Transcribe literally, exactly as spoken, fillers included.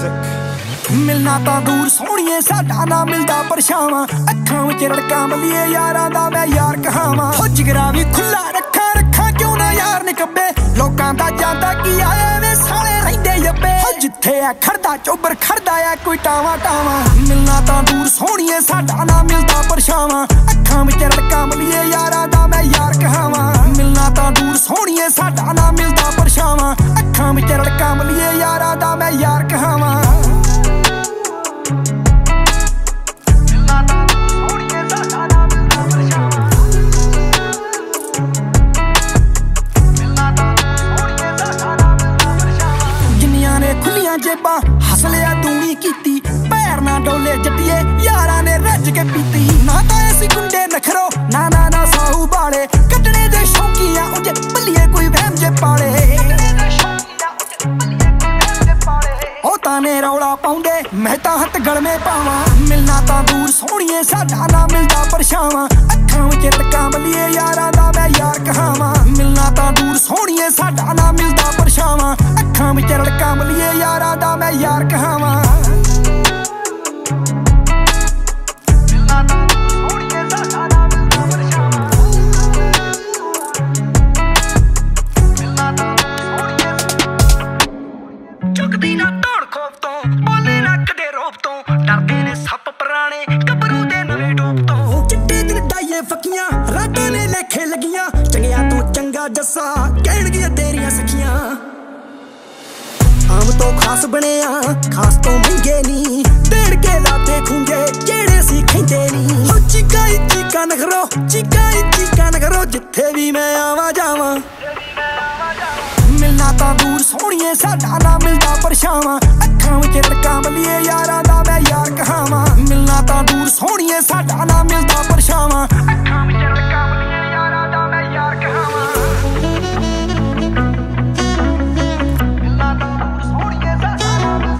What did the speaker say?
मिलना तां दूर सोहणिए साडा ना मिलदा परछावां अखां विच रड़कां मलिए यारां दा मैं यार कहावां हो जिगरा भी खुला रखा रखा क्यों ना यार निकब्बे लोकां दा जांदा की आए वे साले रहिंदे यब्बे हो जिथे आ खड़दा चोबर खड़दा आ कोई टावा टावा मिलना तां दूर सोहणिए साडा ना मिलदा परछावां अखां विच रड़कां मलिए यारां दा मैं यार कहावां मिलना तां दूर सोहणिए साडा ना मिलदा परछावां अखां विच रड़कां मलिए यारां दा मैं यार कहावां जेबा हसलिया दूनी कीती पैर ना डोले जटिए यारा ने रज के पीती ना तो ऐसी गुंडे नखरो ना ना ना साहू बाले कटने दे शौकिया उजे बल्लिए कोई वहम जे पाले ओ ताने रौला पाउंदे मैं तां हथ गल में पावां मिलना तां दूर सोहणिए साडा ना मिलदा परछावां अखां विच रड़कां मलिए यारां दा मैं यार कहावां मिलना तां दूर सोहणिए साडा ना मिलदा परछावां अखां विच रड़कां मलिए यारां दा मैं यार कहावां चुकदी ना दौड़ खौफ तो बोले ना कदे रोप तो डरदे ने सप पुराने गबरू दे नवे डोप तो चिट्टे दिल डाइए फकियां रातां ने लेखे लगियां चंगिया तो चंगा जस्सा कहणगियां तेरियां सखियां आम तो खास बने खास तो महंगे नी देड़ के लाते खूंगे जेड़े सी खैंदे नी हो चीका चीका नखरो चीका चीका नखरो जिथे भी मैं आवा जावां मिलना तां दूर सोहणिए साडा ना मिलदा परछावां